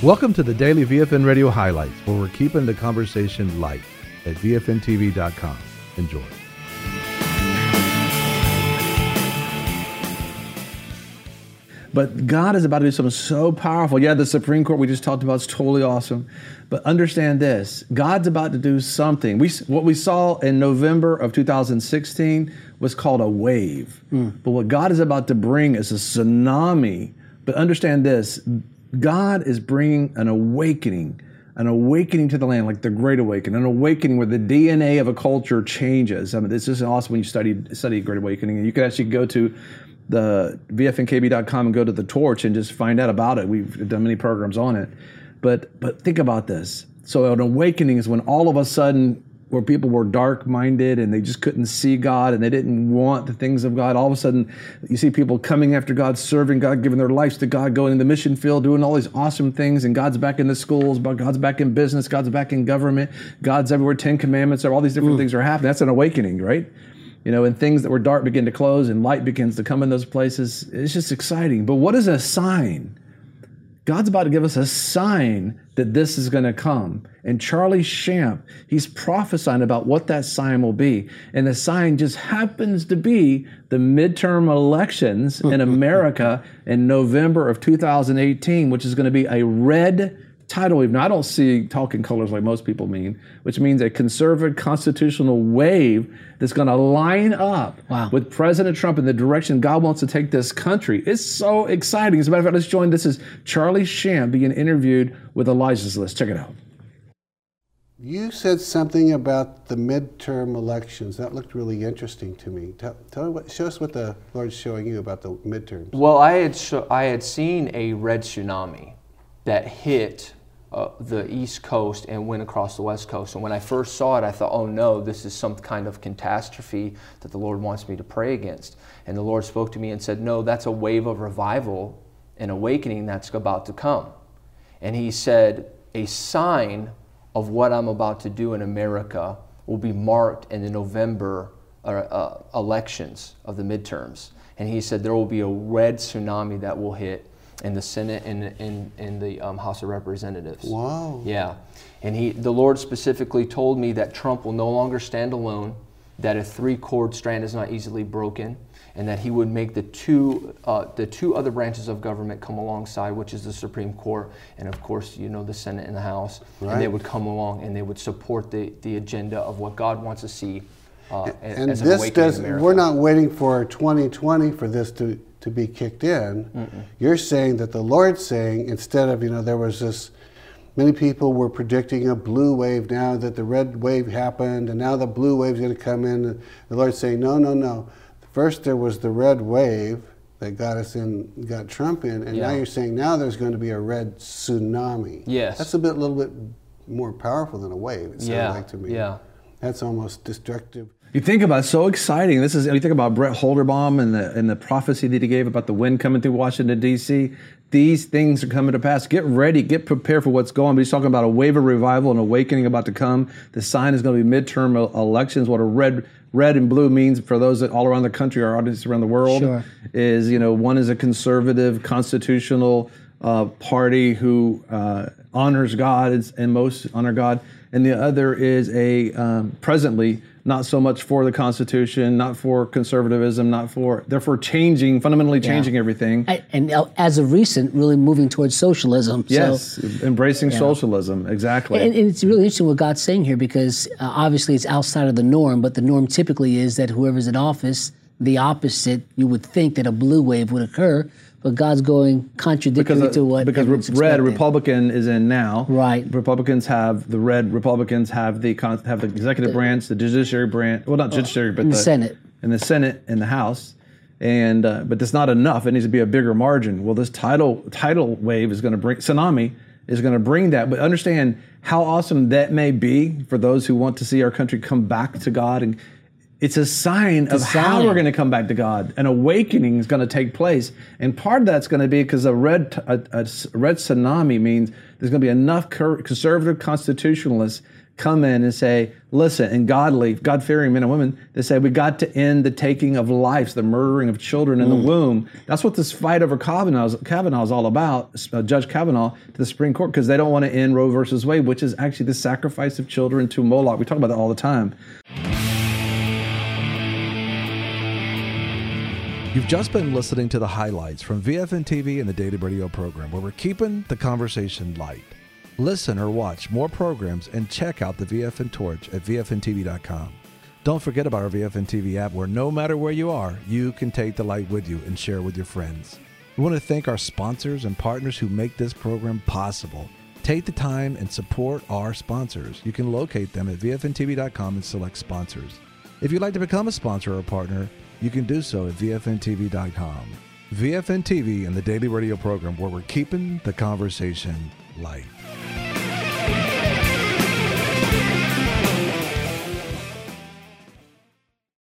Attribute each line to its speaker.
Speaker 1: Welcome to the Daily VFN Radio Highlights, where we're keeping the conversation light at VFNTV.com. Enjoy. But God is about to do something so powerful. Yeah, the Supreme Court we just talked about is totally awesome. But understand this, God's about to do something. What we saw in November of 2016 was called a wave. But what God is about to bring is a tsunami. But understand this, God is bringing an awakening to the land, like the Great Awakening, an awakening where the DNA of a culture changes. I mean, it's just awesome when you study Great Awakening. And you can actually go to the VFNKB.com and go to the Torch and just find out about it. We've done many programs on it. But think about this. So an awakening is when all of a sudden, where people were dark-minded and they just couldn't see God and they didn't want the things of God, all of a sudden you see people coming after God, serving God, giving their lives to God, going in the mission field, doing all these awesome things, and God's back in the schools, God's back in business, God's back in government, God's everywhere, 10 Commandments, all these different things are happening. That's an awakening, right? You know, and things that were dark begin to close and light begins to come in those places. It's just exciting. But what is a sign? God's about to give us a sign that this is going to come. And Charlie Shamp, he's prophesying about what that sign will be. And the sign just happens to be the midterm elections in America in November of 2018, which is going to be a red tidal wave. Now, I don't see talking colors like most people mean, which means a conservative constitutional wave that's going to line up with President Trump in the direction God wants to take this country. It's so exciting. As a matter of fact, let's join. This is Charlie Shamp being interviewed with Elijah's List. Check it out.
Speaker 2: You said something about the midterm elections. That looked really interesting to me. Tell me show us what the Lord's showing you about the midterms.
Speaker 3: Well, I had seen a red tsunami that hit the East Coast and went across the West Coast. And when I first saw it, I thought, oh no, this is some kind of catastrophe that the Lord wants me to pray against. And the Lord spoke to me and said, no, that's a wave of revival and awakening that's about to come. And He said, a sign of what I'm about to do in America will be marked in the November elections of the midterms. And He said there will be a red tsunami that will hit in the Senate and in the House of Representatives. Wow. Yeah. And the Lord specifically told me that Trump will no longer stand alone, that a 3-cord strand is not easily broken, and that He would make the two other branches of government come alongside, which is the Supreme Court and, of course, you know, the Senate and the House. Right. And they would come along and they would support the agenda of what God wants to see as an awakening in America.
Speaker 2: We're not waiting for 2020 for this to be kicked in. You're saying that the Lord's saying, instead of, there was this, many people were predicting a blue wave now that the red wave happened, and now the blue wave's going to come in. And the Lord's saying, no. First there was the red wave that got Trump in, and now you're saying now there's going to be a red tsunami.
Speaker 3: Yes.
Speaker 2: That's a little bit more powerful than a wave, it sounds like to me.
Speaker 3: Yeah.
Speaker 2: That's almost destructive.
Speaker 1: You think about it, so exciting. You think about Brett Holderbaum and the prophecy that he gave about the wind coming through Washington, D.C. These things are coming to pass. Get ready, get prepared for what's going on. But he's talking about a wave of revival, an awakening about to come. The sign is going to be midterm elections. What a red and blue means for those that all around the country, our audience around the world, is, one is a conservative, constitutional party who honors God and most honor God. And the other is presently not so much for the Constitution, not for conservatism, they're for fundamentally changing everything.
Speaker 4: And as of recent, really moving towards socialism.
Speaker 1: Yes, embracing socialism, exactly.
Speaker 4: And it's really interesting what God's saying here, because obviously it's outside of the norm, but the norm typically is that whoever's in office, the opposite, you would think that a blue wave would occur. But God's going contradictory to what
Speaker 1: because red Republican is in now.
Speaker 4: Right.
Speaker 1: Republicans have the executive branch, the judiciary branch. Well, not judiciary, but
Speaker 4: the Senate.
Speaker 1: And the Senate and the House. And but that's not enough. It needs to be a bigger margin. Well, this tidal wave is going to bring tsunami is going to bring that. But understand how awesome that may be for those who want to see our country come back to God. And it's a sign of how we're going to come back to God. An awakening is going to take place. And part of that's going to be because a red tsunami means there's going to be enough conservative constitutionalists come in and say, listen, and godly, God-fearing men and women, they say, we got to end the taking of lives, the murdering of children in the womb. That's what this fight over Kavanaugh is all about, Judge Kavanaugh to the Supreme Court, because they don't want to end Roe versus Wade, which is actually the sacrifice of children to Moloch. We talk about that all the time.
Speaker 5: You've just been listening to the highlights from VFN TV and the Daily Radio program, where we're keeping the conversation light. Listen or watch more programs and check out the VFN Torch at VFNTV.com. Don't forget about our VFN TV app, where no matter where you are, you can take the light with you and share with your friends. We want to thank our sponsors and partners who make this program possible. Take the time and support our sponsors. You can locate them at VFNTV.com and select sponsors. If you'd like to become a sponsor or a partner, you can do so at VFNTV.com. VFN TV and the Daily Radio program, where we're keeping the conversation light.